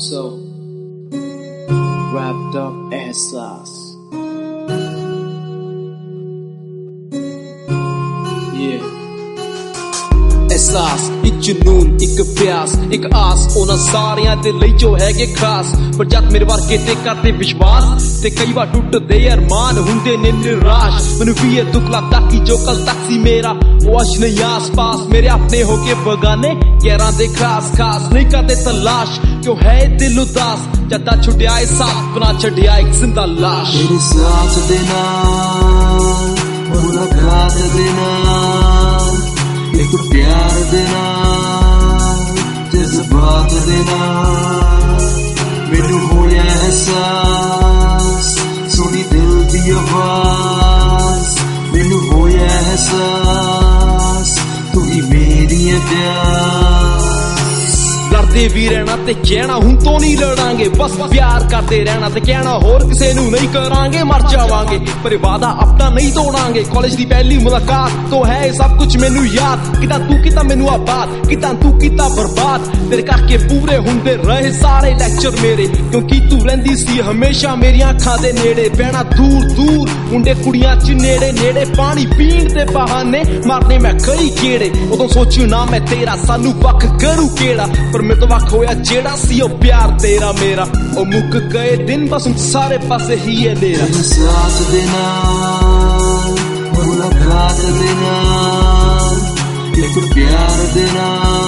So wrapped up एहसास एहसास एक जुनून एक प्यास एक आस ਉਹਨਾਂ ਸਾਰਿਆਂ ਦੇ ਲਈ ਜੋ ਹੈਗੇ ਖਾਸ ਪਰ ਜਦ ਮੇਰੇ ਵਰਗੇ ਤੇ ਕਰਦੇ ਵਿਸ਼ਵਾਸ ਤੇ ਕਈ ਵਾਰ ਟੁੱਟਦੇ ਅਰਮਾਨ ਹੁੰਦੇ ਨੇ ਨਿਰਾਸ਼ ਮੈਨੂੰ ਵੀ ਇਹ ਦੁੱਖ ਲੱਗਦਾ ਕਿ ਜੋ ਕੱਲ ਤੱਕ ਸੀ ਮੇਰਾ ਉਹ ਅੱਜ ਨਹੀਂ ਆਸ-ਪਾਸ ਮੇਰੇ ਆਪਣੇ ਹੋ ਕੇ ਬਗਾਨੇ ਯਾਰਾਂ ਦੇ ਖਾਸ ਨਹੀਂ ਕਰਦੇ ਤਲਾਸ਼ ਕਿਉਂ ਹੈ ਦਿਲ ਉਦਾਸ ਜਦਾਂ ਛੁੱਟਿਆ ਏ ਸਾਥ ਬਣਾ ਛੱਡਿਆ ਇੱਕ ਜ਼ਿੰਦਾ ਲਾਸ਼ ਤੇਰੇ ਸਾਥ ਦੇ ਨਾਲ ਮੁਲਾਕਾਤ ਦੇ ਨਾਲ एक प्यार देना जज्बात देना मैनू होया एहसास सुनी दिल दी आवाज मैनू होया एहसास तू ही मेरी है प्यार लड़ते भी रहना ते कहना हुण तो नहीं लड़ांगे बस प्यार करते रहना ते कहना होर किसे नू नहीं करांगे मर जावांगे पर वादा अपना नहीं तोड़ांगे कॉलेज दी पहली मुलाकात तो है सब कुछ मैनू याद किता तू किता मैनू आबाद किता तू किता बर्बाद तेरे करके पूरे हुंदे रहे सारे लेक्चर मेरे क्योंकि तू रहिंदी सी हमेशा मेरी अखां दे नेड़े बहना दूर दूर मुंडे कुड़ियां च नेड़े नेड़े पानी पीण दे बहाने मारने मैं कई केड़े उदों सोचू ना मैं तेरा सानू वख करू केड़ा पर मैं तो वख होया जेड़ा सी ओ प्यार तेरा मेरा ओ मुक गए दिन बस सारे पासे ही है नेरा साथ देना मुलाकात देना एक प्यार देना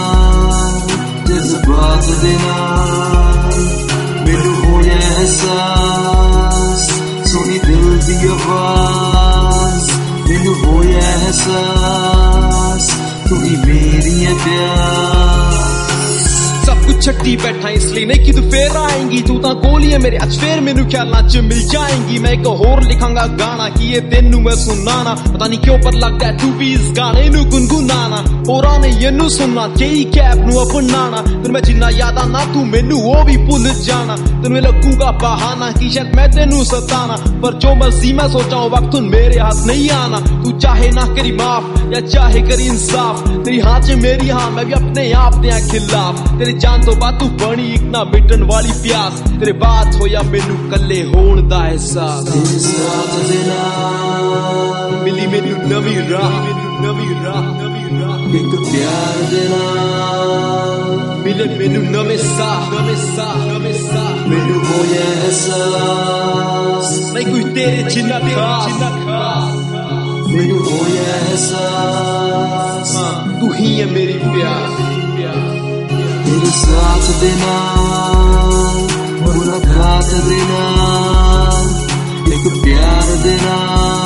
जज्बात देना मैनू होया एहसास सुनी दिल दी आवाज मैनू होया एहसास तू ही मेरी है प्यार कुछ छट्टी बैठा इसलिए नहीं कि तू फिर आएंगी तू तां कोल ही है मेरे अज फिर मैनू ख्यालां च मिल जाएंगी मैं एक होर लिखांगा गाना कि ये तेनू मैं सुनाना पता नहीं क्यों पर लगदा है तू भी इस गाने नू गुनगुनाना होरां ने इनू सुनना केई कैब नू अपनाना तेनू मैं जिन्ना याद आना तू मैनू वो भी भुल जाना तेनू लगूगा बहाना कि शायद मैं तेनू सताना पर जो मर्जी मैं सोचा वक्त मेरे हाथ नहीं आना तू चाहे ना करी माफ या चाहे करी इंसाफ तेरी हां च मेरी हां मैं भी अपने आप दे खिलाफ तेरे जान तो बात तू बनी एक ना मिटन वाली प्यास तेरे बात होया मैनू कल्ले होण दा एहसास तेरे साथ दे नाल मिली मैनू नवी राह एक प्यार दे नाल मिले मैनू नवे साह मैनू होया एहसास नहीं कोई तेरे जिन्ना खास मैनू होया एहसास तू ही है मेरी प्यार तेरे साथ देना मुलाकात देना एक प्यार देना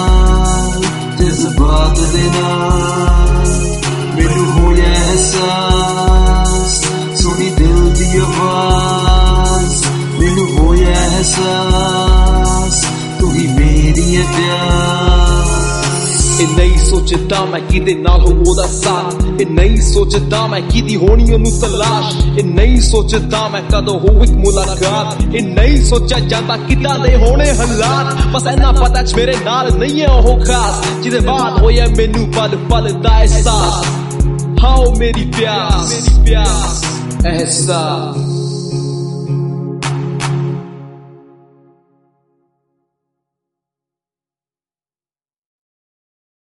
जज्बात देना मैनू होया एहसास सुनी दिल दी आवाज मैनू होया एहसास तू ही मेरी है प्यार नहीं सोचदा मैं किदे नाल हो ओदा साथ नहीं सोचदा मैं किदी होनी ओनू तलाश नहीं सोचदा मैं कदों हो एक मुलाकात नहीं सोचा जाता किदां दे होने हालात बस इन्ना पता च मेरे नाल नहीं है ओह खास जिदे बाद होया मैनू पल पल दा एहसास हाओ मेरी प्यास एहसास